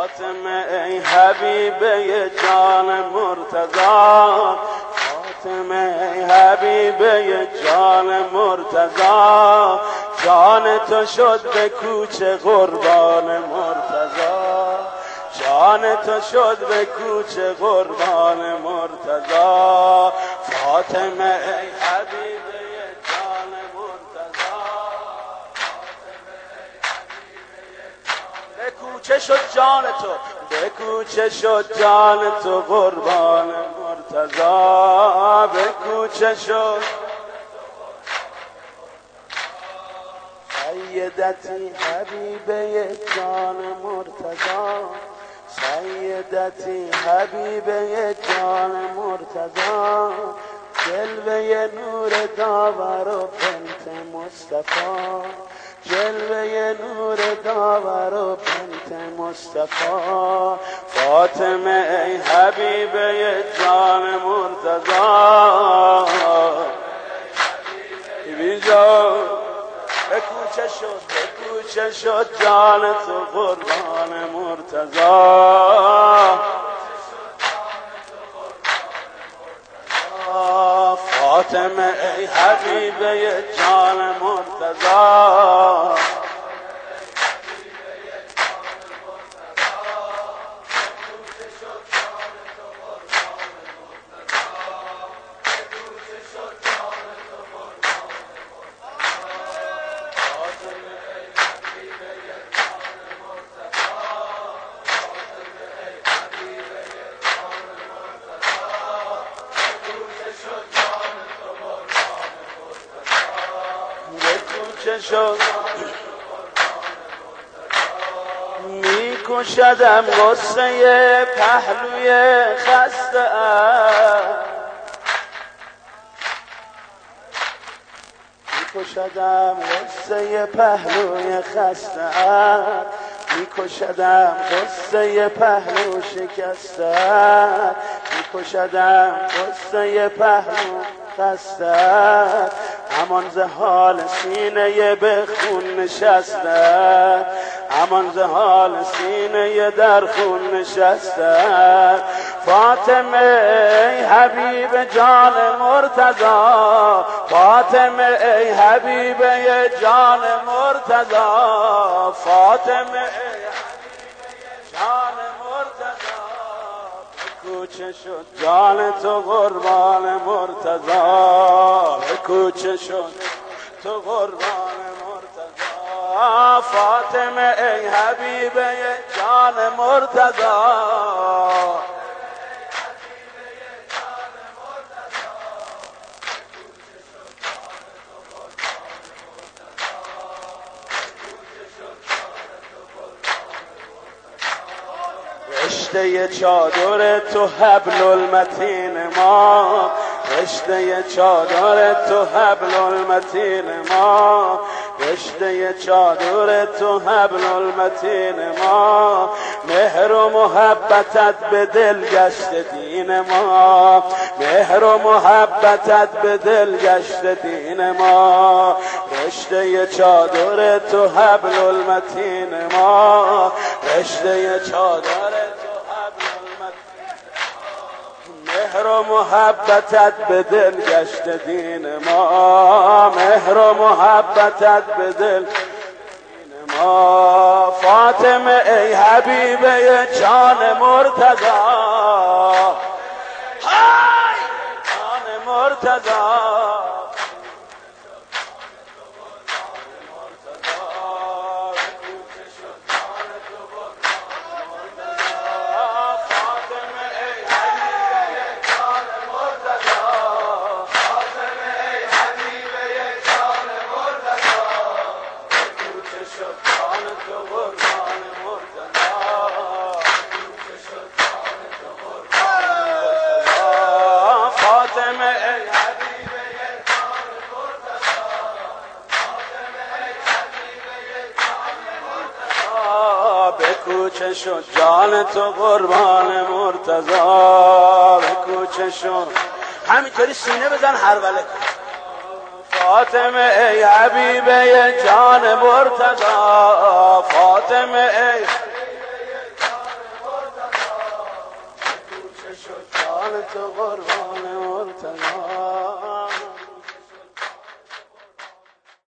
فاطمه ای حبیبه جان مرتضی، فاطمه ای حبیبه جان مرتضی، جان تو شد به کوچه قربان مرتضی، جان تو شد به کوچه قربان مرتضی، فاطمه ای حبیبه جان مرتضی، به کوچه شد جان تو، به کوچه شد جان تو قربان مرتضی، به کوچه شد سیدتی حبیبه جان مرتضی، سیدتی حبیبه جان مرتضی، جلوه نور داور و بنت مصطفی، جلوه نور داور و بنت مصطفی، فاطمه ای حبیبه جان مرتضی، بی جان به کوچه شد، به کوچه شد جان تو قربان مرتضی، فاطمه ای حبیبه جان مرتضی، میکشدم غصه پهلوی خسته ام، میکشدم غصه پهلوی خسته ام، میکشدم غصه پهلو شکسته ام، میکشدم غصه پهلو خسته ام، همان ز حال سینه به خون نشسته، همان ز حال سینه در خون نشسته، فاطمه ای حبیب جان مرتضی، فاطمه ای حبیبه جان مرتضی، فاطمه ای حبیبه جان مرتضی، کوچه شد جان تو قربان مرتضی، به کوچه شد تو قربان مرتضی، فاطمه ای حبیبه جان مرتضی، رشته چادر تو حبل المتین ما، رشته چادر تو حبل المتین ما، رشته چادر تو حبل المتین ما، مهر و محبتت به دل گشت دین ما، مهر و محبتت به دل گشت دین ما، رشته چادر تو حبل المتین ما، رشته چادر مهر و محبتت به دل گشت دین ما، مهر و محبتت به دل دین ما، فاطمه ای حبیبه جان مرتضی، جان مرتضی، کوچه شد جان تو قربان مرتضی، به کوچه شد، همینطوری سینه بزن هر وله کن، فاطمه ای حبیبه جان مرتضی، فاطمه ای شد جان تو قربان مرتضی